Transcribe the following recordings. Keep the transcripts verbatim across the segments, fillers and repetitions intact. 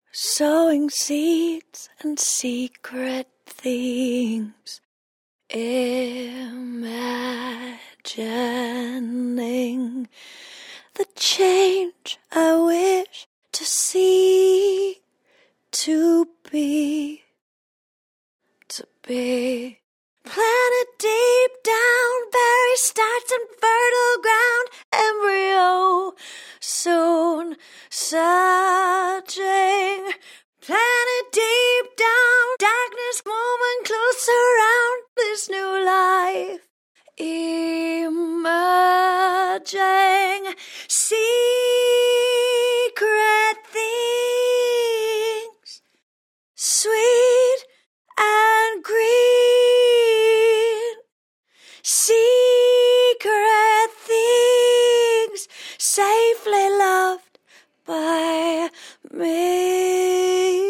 sowing seeds and secret things, imagining the change I wish to see, to be, to be. Planted deep down, berry starts in fertile ground, embryo soon surging. Planted deep down, darkness moving close around this new life emerging. Secret things, sweet and green. Secret things, safely loved by me.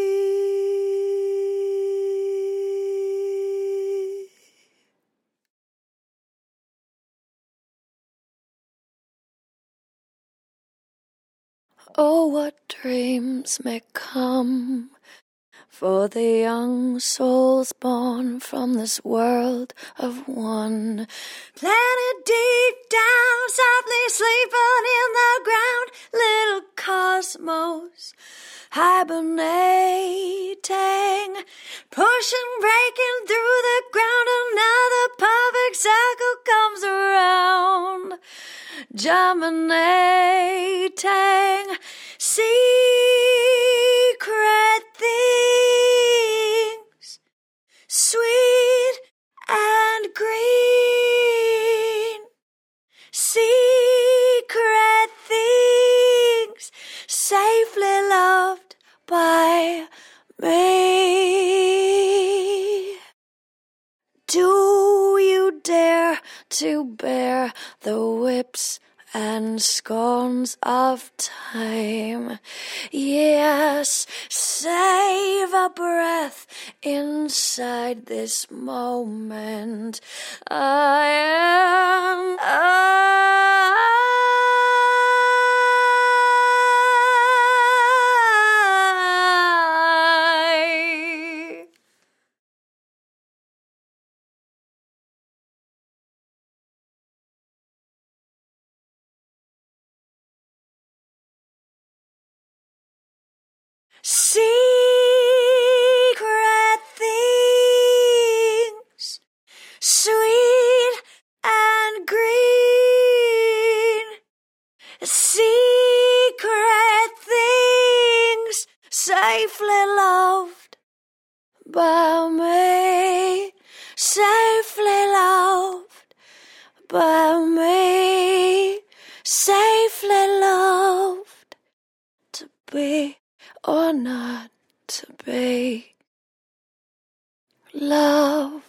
Oh, what dreams may come for the young souls born from this world of one. Planted deep down, softly sleeping in the ground, little cosmos hibernating, pushing, breaking through the ground. Another perfect circle comes around, germinating. Secret things, sweet and green. Secret things, safely loved by me. Do you dare to bear the whips and scorns of time? Yes, save a breath inside this moment. I am I. Secret things, sweet and green. Secret things, safely loved by me. Safely loved by me. Safely loved to be or not to be. Love